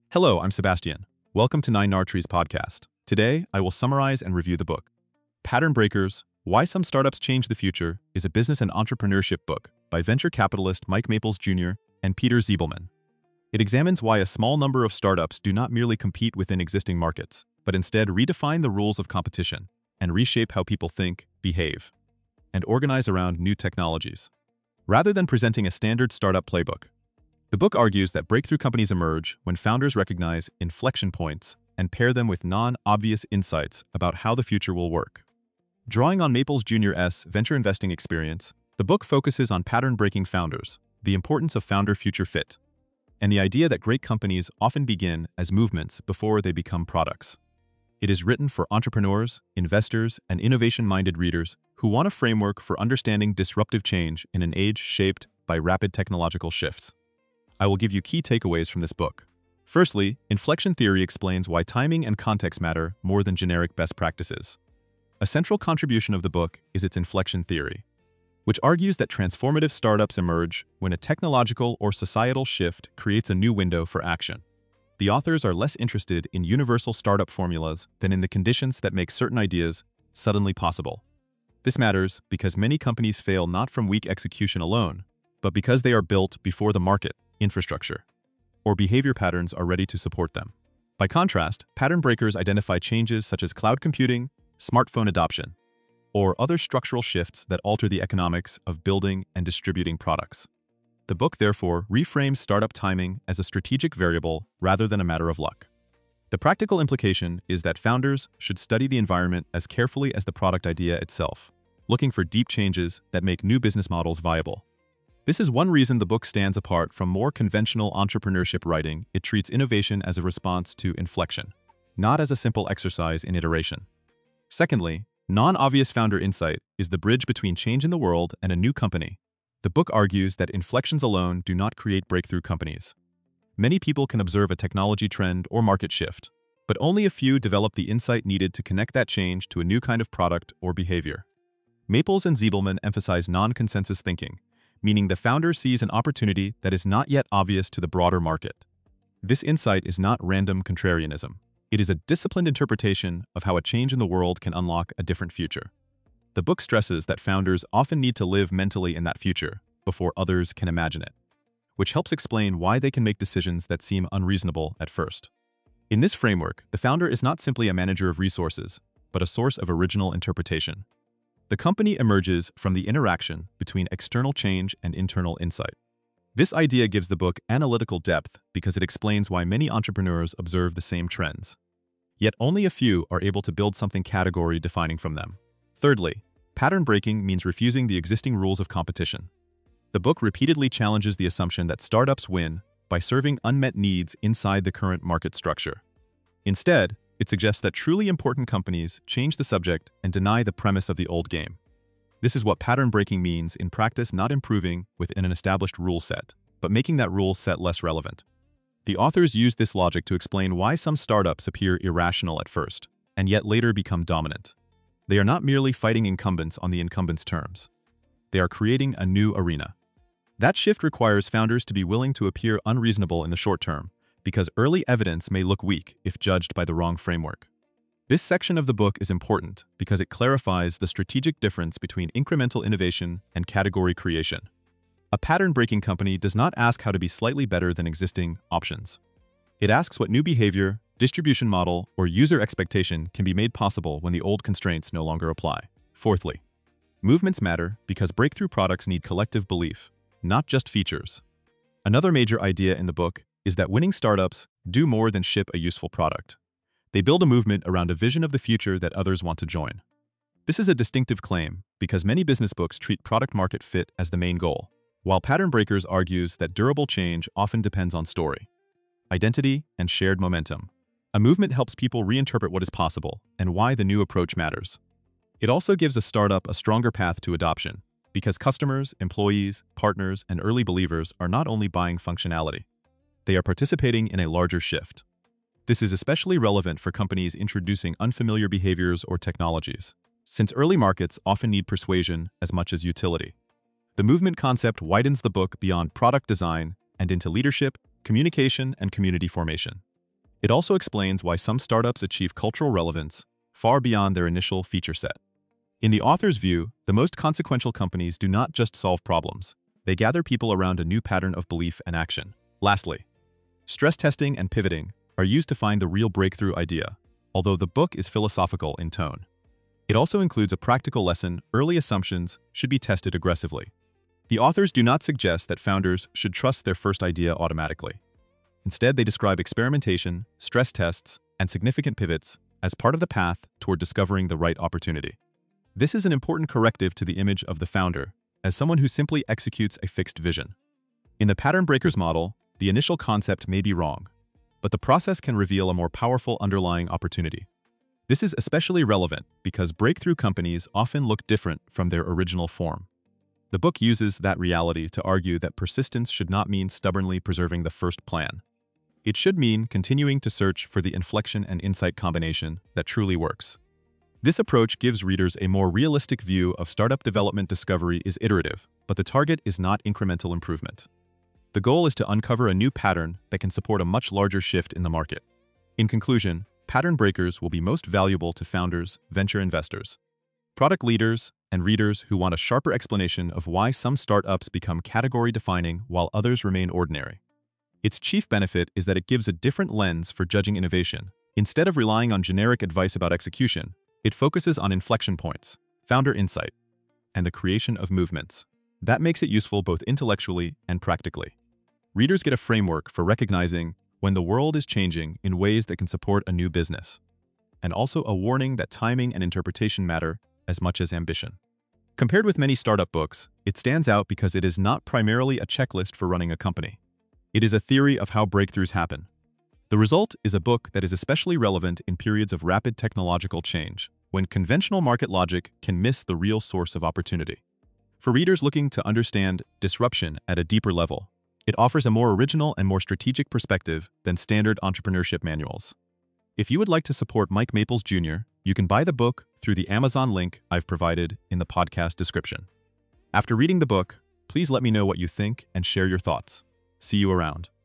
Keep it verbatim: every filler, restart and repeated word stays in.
Hello, I'm Sebastian. Welcome to Nine Nartree's podcast. Today, I will summarize and review the book. Pattern Breakers: Why Some Startups Change the Future is a business and entrepreneurship book by venture capitalist Mike Maples Junior and Peter Ziebelman. It examines why a small number of startups do not merely compete within existing markets, but instead redefine the rules of competition and reshape how people think, behave, and organize around new technologies. Rather than presenting a standard startup playbook, the book argues that breakthrough companies emerge when founders recognize inflection points and pair them with non-obvious insights about how the future will work. Drawing on Maples Junior's venture investing experience, the book focuses on pattern-breaking founders, the importance of founder-future fit, and the idea that great companies often begin as movements before they become products. It is written for entrepreneurs, investors, and innovation-minded readers who want a framework for understanding disruptive change in an age shaped by rapid technological shifts. I will give you key takeaways from this book. Firstly, inflection theory explains why timing and context matter more than generic best practices. A central contribution of the book is its inflection theory, which argues that transformative startups emerge when a technological or societal shift creates a new window for action. The authors are less interested in universal startup formulas than in the conditions that make certain ideas suddenly possible. This matters because many companies fail not from weak execution alone, but because they are built before the market, infrastructure, or behavior patterns are ready to support them. By contrast, pattern breakers identify changes such as cloud computing, smartphone adoption, or other structural shifts that alter the economics of building and distributing products. The book, therefore, reframes startup timing as a strategic variable rather than a matter of luck. The practical implication is that founders should study the environment as carefully as the product idea itself, looking for deep changes that make new business models viable. This is one reason the book stands apart from more conventional entrepreneurship writing. It treats innovation as a response to inflection, not as a simple exercise in iteration. Secondly, non-obvious founder insight is the bridge between change in the world and a new company. The book argues that inflections alone do not create breakthrough companies. Many people can observe a technology trend or market shift, but only a few develop the insight needed to connect that change to a new kind of product or behavior. Maples and Ziebelman emphasize non-consensus thinking, meaning the founder sees an opportunity that is not yet obvious to the broader market. This insight is not random contrarianism. It is a disciplined interpretation of how a change in the world can unlock a different future. The book stresses that founders often need to live mentally in that future before others can imagine it, which helps explain why they can make decisions that seem unreasonable at first. In this framework, the founder is not simply a manager of resources, but a source of original interpretation. The company emerges from the interaction between external change and internal insight. This idea gives the book analytical depth because it explains why many entrepreneurs observe the same trends, yet only a few are able to build something category-defining from them. Thirdly, pattern breaking means refusing the existing rules of competition. The book repeatedly challenges the assumption that startups win by serving unmet needs inside the current market structure. Instead, it suggests that truly important companies change the subject and deny the premise of the old game. This is what pattern breaking means in practice: not improving within an established rule set, but making that rule set less relevant. The authors use this logic to explain why some startups appear irrational at first, and yet later become dominant. They are not merely fighting incumbents on the incumbents' terms. They are creating a new arena. That shift requires founders to be willing to appear unreasonable in the short term, because early evidence may look weak if judged by the wrong framework. This section of the book is important because it clarifies the strategic difference between incremental innovation and category creation. A pattern-breaking company does not ask how to be slightly better than existing options. It asks what new behavior, distribution model, or user expectation can be made possible when the old constraints no longer apply. Fourthly, movements matter because breakthrough products need collective belief, not just features. Another major idea in the book is that winning startups do more than ship a useful product. They build a movement around a vision of the future that others want to join. This is a distinctive claim because many business books treat product-market fit as the main goal, while Pattern Breakers argues that durable change often depends on story, identity, and shared momentum. A movement helps people reinterpret what is possible and why the new approach matters. It also gives a startup a stronger path to adoption, because customers, employees, partners, and early believers are not only buying functionality, they are participating in a larger shift. This is especially relevant for companies introducing unfamiliar behaviors or technologies, since early markets often need persuasion as much as utility. The movement concept widens the book beyond product design and into leadership, communication, and community formation. It also explains why some startups achieve cultural relevance far beyond their initial feature set. In the author's view, the most consequential companies do not just solve problems, they gather people around a new pattern of belief and action. Lastly, stress testing and pivoting are used to find the real breakthrough idea, although the book is philosophical in tone. It also includes a practical lesson: early assumptions should be tested aggressively. The authors do not suggest that founders should trust their first idea automatically. Instead, they describe experimentation, stress tests, and significant pivots as part of the path toward discovering the right opportunity. This is an important corrective to the image of the founder as someone who simply executes a fixed vision. In the Pattern Breakers model, the initial concept may be wrong, but the process can reveal a more powerful underlying opportunity. This is especially relevant because breakthrough companies often look different from their original form. The book uses that reality to argue that persistence should not mean stubbornly preserving the first plan. It should mean continuing to search for the inflection and insight combination that truly works. This approach gives readers a more realistic view of startup development. Discovery is iterative, but the target is not incremental improvement. The goal is to uncover a new pattern that can support a much larger shift in the market. In conclusion, Pattern Breakers will be most valuable to founders, venture investors, product leaders, and readers who want a sharper explanation of why some startups become category-defining while others remain ordinary. Its chief benefit is that it gives a different lens for judging innovation. Instead of relying on generic advice about execution, it focuses on inflection points, founder insight, and the creation of movements. That makes it useful both intellectually and practically. Readers get a framework for recognizing when the world is changing in ways that can support a new business, and also a warning that timing and interpretation matter as much as ambition. Compared with many startup books, it stands out because it is not primarily a checklist for running a company. It is a theory of how breakthroughs happen. The result is a book that is especially relevant in periods of rapid technological change, when conventional market logic can miss the real source of opportunity. For readers looking to understand disruption at a deeper level, it offers a more original and more strategic perspective than standard entrepreneurship manuals. If you would like to support Mike Maples Junior, you can buy the book through the Amazon link I've provided in the podcast description. After reading the book, please let me know what you think and share your thoughts. See you around.